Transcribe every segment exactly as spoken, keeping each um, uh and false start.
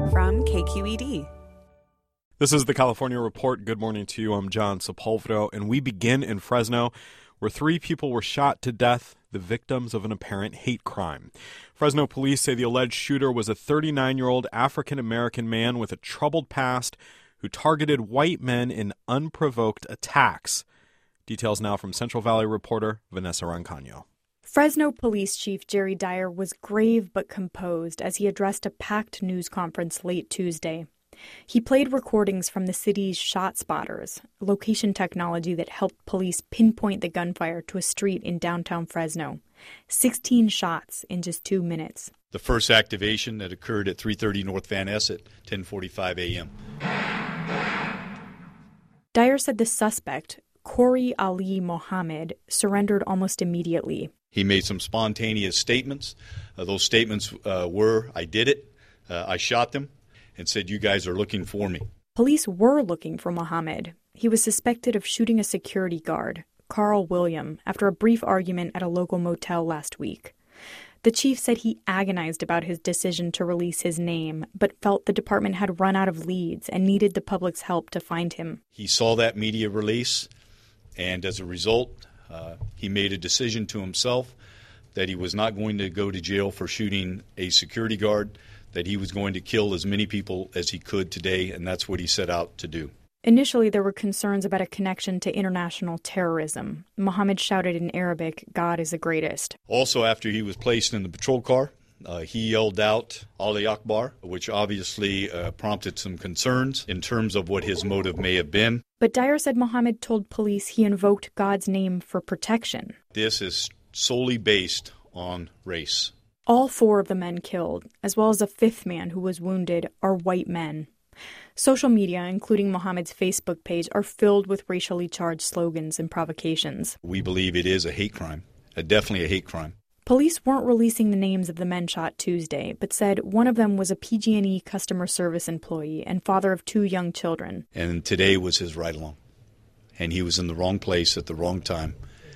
from K Q E D. This is the California Report. Good morning to you. I'm John Sepulvero, and we begin in Fresno, where three people were shot to death, the victims of an apparent hate crime. Fresno police say the alleged shooter was a thirty-nine-year-old African-American man with a troubled past who targeted white men in unprovoked attacks. Details now from Central Valley reporter Vanessa Rancaño. Fresno Police Chief Jerry Dyer was grave but composed as he addressed a packed news conference late Tuesday. He played recordings from the city's shot spotters, location technology that helped police pinpoint the gunfire to a street in downtown Fresno. sixteen shots in just two minutes. The first activation that occurred at three thirty North Van Ness at ten forty-five a.m. Dyer said the suspect, Corey Ali Mohammed, surrendered almost immediately. He made some spontaneous statements. Uh, those statements uh, were, I did it, uh, I shot them, and said, you guys are looking for me. Police were looking for Mohammed. He was suspected of shooting a security guard, Carl William, after a brief argument at a local motel last week. The chief said he agonized about his decision to release his name, but felt the department had run out of leads and needed the public's help to find him. He saw that media release, and as a result, uh, he made a decision to himself that he was not going to go to jail for shooting a security guard, that he was going to kill as many people as he could today, and that's what he set out to do. Initially, there were concerns about a connection to international terrorism. Mohammed shouted in Arabic, God is the greatest. Also, after he was placed in the patrol car, uh, he yelled out, Ali Akbar, which obviously uh, prompted some concerns in terms of what his motive may have been. But Dyer said Mohammed told police he invoked God's name for protection. This is solely based on race. All four of the men killed, as well as a fifth man who was wounded, are white men. Social media, including Mohammed's Facebook page, are filled with racially charged slogans and provocations. We believe it is a hate crime, uh, definitely a hate crime. Police weren't releasing the names of the men shot Tuesday, but said one of them was a P G and E customer service employee and father of two young children. And today was his ride-along. And he was in the wrong place at the wrong time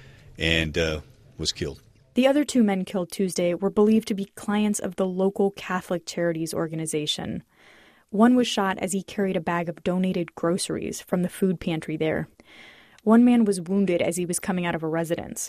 and uh, was killed. The other two men killed Tuesday were believed to be clients of the local Catholic Charities organization. One was shot as he carried a bag of donated groceries from the food pantry there. One man was wounded as he was coming out of a residence.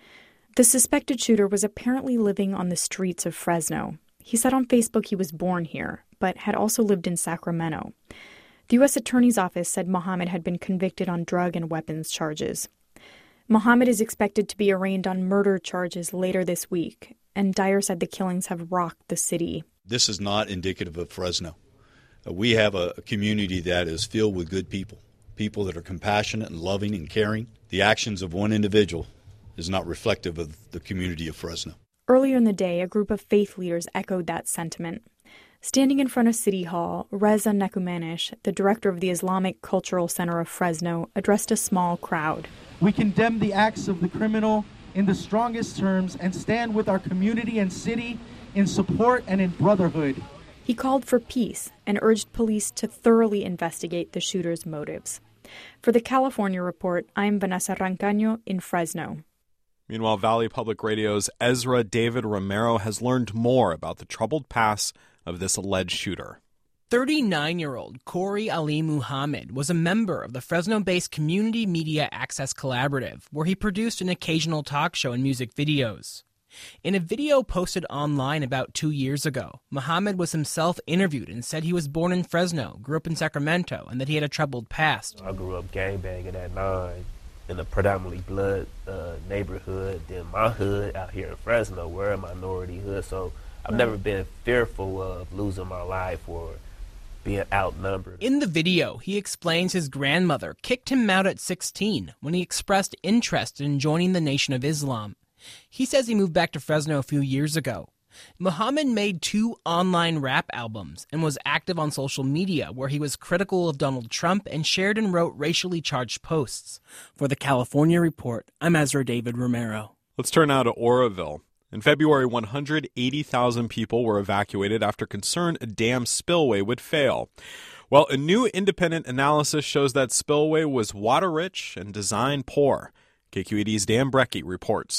The suspected shooter was apparently living on the streets of Fresno. He said on Facebook he was born here, but had also lived in Sacramento. The U S Attorney's Office said Mohammed had been convicted on drug and weapons charges. Mohammed is expected to be arraigned on murder charges later this week, and Dyer said the killings have rocked the city. This is not indicative of Fresno. Uh, we have a, a community that is filled with good people, people that are compassionate and loving and caring. The actions of one individual is not reflective of the community of Fresno. Earlier in the day, a group of faith leaders echoed that sentiment. Standing in front of City Hall, Reza Nekumanesh, the director of the Islamic Cultural Center of Fresno, addressed a small crowd. We condemn the acts of the criminal in the strongest terms and stand with our community and city in support and in brotherhood. He called for peace and urged police to thoroughly investigate the shooter's motives. For the California Report, I'm Vanessa Rancaño in Fresno. Meanwhile, Valley Public Radio's Ezra David Romero has learned more about the troubled past of this alleged shooter. thirty-nine-year-old Corey Ali Muhammad was a member of the Fresno-based Community Media Access Collaborative, where he produced an occasional talk show and music videos. In a video posted online about two years ago, Muhammad was himself interviewed and said he was born in Fresno, grew up in Sacramento, and that he had a troubled past. I grew up gangbanging at nine in a predominantly blood uh, neighborhood. Then my hood out here in Fresno, we're a minority hood, so I've never been fearful of losing my life or being outnumbered. In the video, he explains his grandmother kicked him out at sixteen when he expressed interest in joining the Nation of Islam. He says he moved back to Fresno a few years ago. Muhammad made two online rap albums and was active on social media, where he was critical of Donald Trump and shared and wrote racially charged posts. For the California Report, I'm Ezra David Romero. Let's turn now to Oroville. In February, one hundred eighty thousand people were evacuated after concern a dam spillway would fail. Well, a new independent analysis shows that spillway was water-rich and design poor. K Q E D's Dan Brecky reports.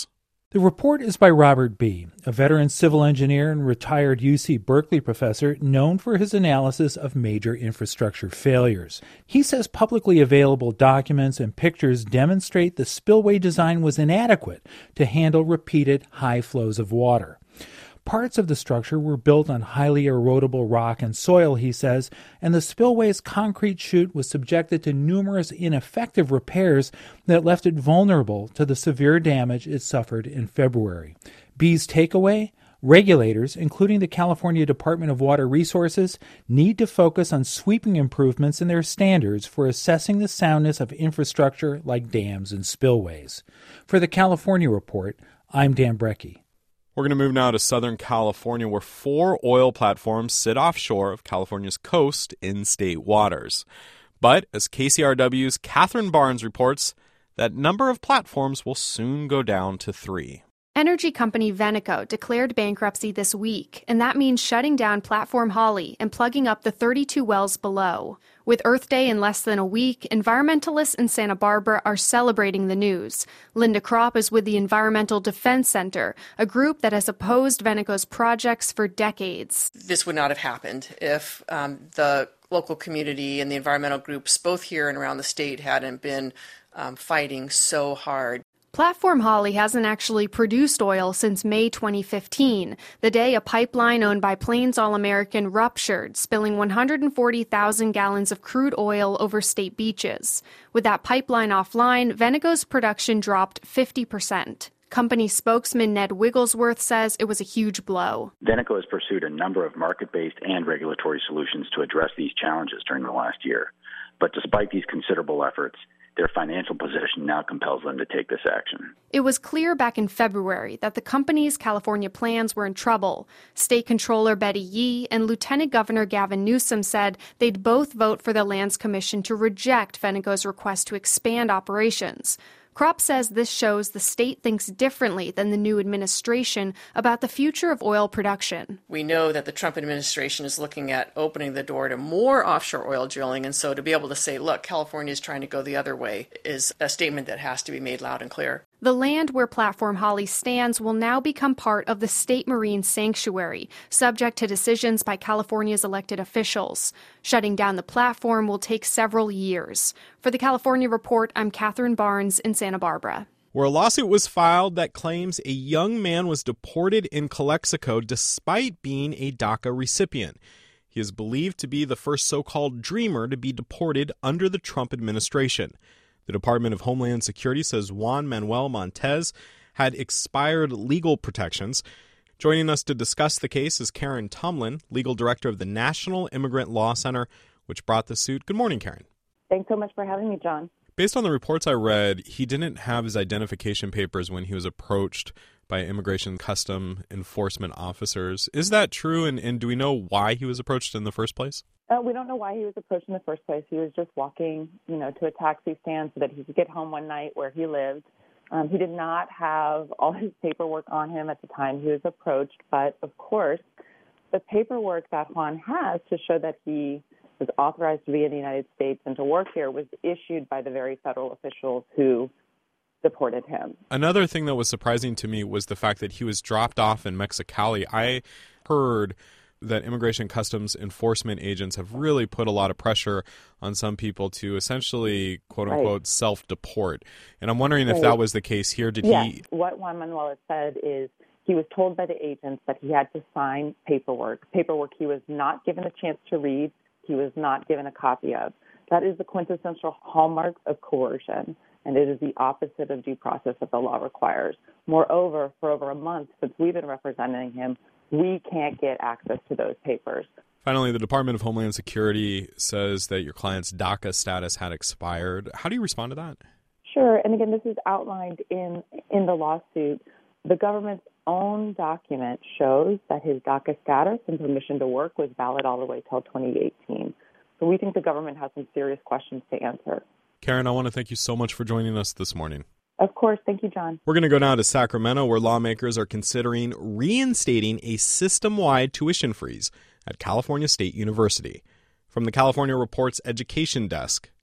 The report is by Robert B., a veteran civil engineer and retired U C Berkeley professor known for his analysis of major infrastructure failures. He says publicly available documents and pictures demonstrate the spillway design was inadequate to handle repeated high flows of water. Parts of the structure were built on highly erodible rock and soil, he says, and the spillway's concrete chute was subjected to numerous ineffective repairs that left it vulnerable to the severe damage it suffered in February. B's takeaway? Regulators, including the California Department of Water Resources, need to focus on sweeping improvements in their standards for assessing the soundness of infrastructure like dams and spillways. For the California Report, I'm Dan Brekke. We're going to move now to Southern California, where four oil platforms sit offshore of California's coast in state waters. But as K C R W's Catherine Barnes reports, that number of platforms will soon go down to three. Energy company Veneco declared bankruptcy this week, and that means shutting down Platform Holly and plugging up the thirty-two wells below. With Earth Day in less than a week, environmentalists in Santa Barbara are celebrating the news. Linda Kropp is with the Environmental Defense Center, a group that has opposed Veneco's projects for decades. This would not have happened if um, the local community and the environmental groups, both here and around the state, hadn't been um, fighting so hard. Platform Holly hasn't actually produced oil since May twenty fifteen, the day a pipeline owned by Plains All American ruptured, spilling one hundred forty thousand gallons of crude oil over state beaches. With that pipeline offline, Veneco's production dropped fifty percent. Company spokesman Ned Wigglesworth says it was a huge blow. Veneco has pursued a number of market-based and regulatory solutions to address these challenges during the last year. But despite these considerable efforts, their financial position now compels them to take this action. It was clear back in February that the company's California plans were in trouble. State Controller Betty Yee and Lieutenant Governor Gavin Newsom said they'd both vote for the Lands Commission to reject Veneco's request to expand operations. Kropp says this shows the state thinks differently than the new administration about the future of oil production. We know that the Trump administration is looking at opening the door to more offshore oil drilling, and so to be able to say, look, California is trying to go the other way is a statement that has to be made loud and clear. The land where Platform Holly stands will now become part of the State Marine Sanctuary, subject to decisions by California's elected officials. Shutting down the platform will take several years. For the California Report, I'm Catherine Barnes in Santa Barbara. Where a lawsuit was filed that claims a young man was deported in Calexico despite being a DACA recipient. He is believed to be the first so-called dreamer to be deported under the Trump administration. The Department of Homeland Security says Juan Manuel Montez had expired legal protections. Joining us to discuss the case is Karen Tumlin, legal director of the National Immigrant Law Center, which brought the suit. Good morning, Karen. Thanks so much for having me, John. Based on the reports I read, he didn't have his identification papers when he was approached by immigration custom enforcement officers. Is that true? And, and do we know why he was approached in the first place? Uh, we don't know why he was approached in the first place. He was just walking, you know, to a taxi stand so that he could get home one night where he lived. Um, he did not have all his paperwork on him at the time he was approached. But, of course, the paperwork that Juan has to show that he was authorized to be in the United States and to work here was issued by the very federal officials who deported him. Another thing that was surprising to me was the fact that he was dropped off in Mexicali. I heard that immigration customs enforcement agents have really put a lot of pressure on some people to essentially, quote unquote, right. self-deport. And I'm wondering if right. that was the case here. Did yes. he? What Juan Manuel has said is he was told by the agents that he had to sign paperwork, paperwork he was not given a chance to read, he was not given a copy of. That is the quintessential hallmark of coercion, and it is the opposite of due process that the law requires. Moreover, for over a month since we've been representing him, we can't get access to those papers. Finally, the Department of Homeland Security says that your client's DACA status had expired. How do you respond to that? Sure. And again, this is outlined in, in the lawsuit. The government's own document shows that his DACA status and permission to work was valid all the way till twenty eighteen. So we think the government has some serious questions to answer. Karen, I want to thank you so much for joining us this morning. Of course. Thank you, John. We're going to go now to Sacramento, where lawmakers are considering reinstating a system-wide tuition freeze at California State University. From the California Report's Education Desk,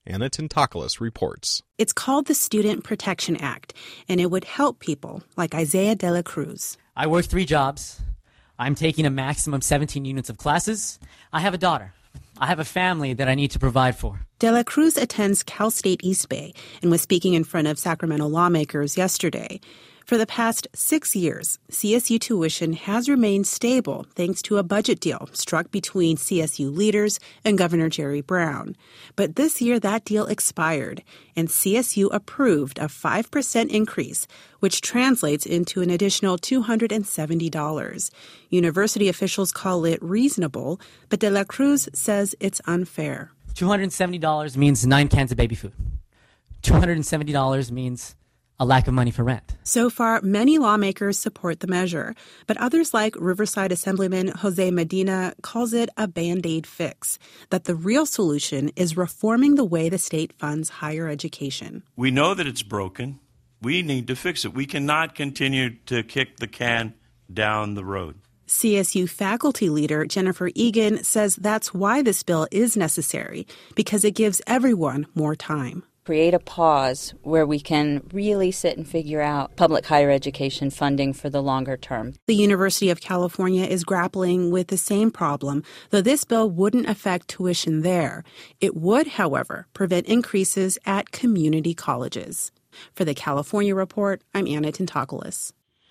Anna Tintakoulis reports. It's called the Student Protection Act, and it would help people like Isaiah De La Cruz. I work three jobs. I'm taking a maximum seventeen units of classes. I have a daughter. I have a family that I need to provide for. De La Cruz attends Cal State East Bay and was speaking in front of Sacramento lawmakers yesterday. For the past six years, C S U tuition has remained stable thanks to a budget deal struck between C S U leaders and Governor Jerry Brown. But this year, that deal expired, and C S U approved a five percent increase, which translates into an additional two hundred seventy dollars. University officials call it reasonable, but De La Cruz says it's unfair. two hundred seventy dollars means nine cans of baby food. two hundred seventy dollars means a lack of money for rent. So far, many lawmakers support the measure, but others like Riverside Assemblyman Jose Medina calls it a Band-Aid fix, that the real solution is reforming the way the state funds higher education. We know that it's broken. We need to fix it. We cannot continue to kick the can down the road. C S U faculty leader Jennifer Egan says that's why this bill is necessary, because it gives everyone more time. Create a pause where we can really sit and figure out public higher education funding for the longer term. The University of California is grappling with the same problem, though this bill wouldn't affect tuition there. It would, however, prevent increases at community colleges. For the California Report, I'm Anna Tintakoulis.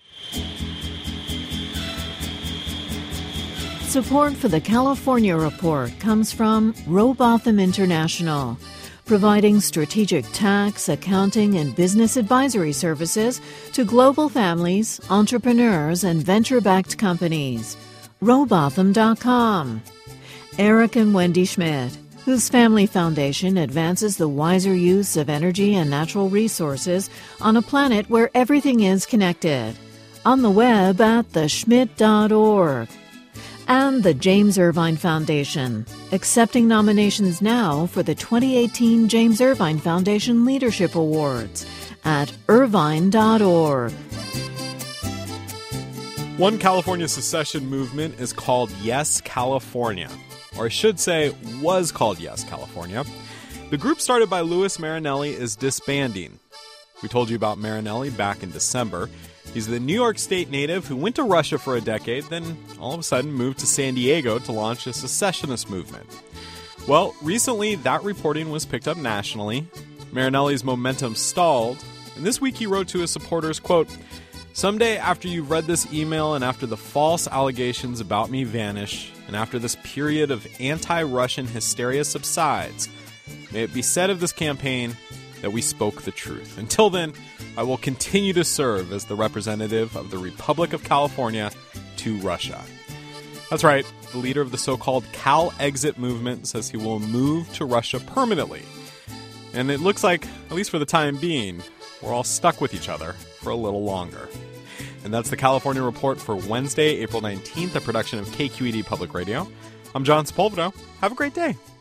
Support for the California Report comes from Robotham International, providing strategic tax, accounting, and business advisory services to global families, entrepreneurs, and venture-backed companies. Robotham dot com. Eric and Wendy Schmidt, whose family foundation advances the wiser use of energy and natural resources on a planet where everything is connected. On the web at the schmidt dot org. And the James Irvine Foundation, accepting nominations now for the twenty eighteen James Irvine Foundation Leadership Awards at irvine dot org. One California secession movement is called Yes California, or I should say was called Yes California. The group started by Louis Marinelli is disbanding. We told you about Marinelli back in December. He's the New York State native who went to Russia for a decade, then all of a sudden moved to San Diego to launch a secessionist movement. Well, recently that reporting was picked up nationally. Marinelli's momentum stalled, and this week he wrote to his supporters, quote, "Someday after you've read this email and after the false allegations about me vanish, and after this period of anti-Russian hysteria subsides, may it be said of this campaign that we spoke the truth. Until then, I will continue to serve as the representative of the Republic of California to Russia." That's right, the leader of the so-called Cal Exit movement says he will move to Russia permanently. And it looks like, at least for the time being, we're all stuck with each other for a little longer. And that's the California Report for Wednesday, April nineteenth, a production of K Q E D Public Radio. I'm John Sepulveda. Have a great day.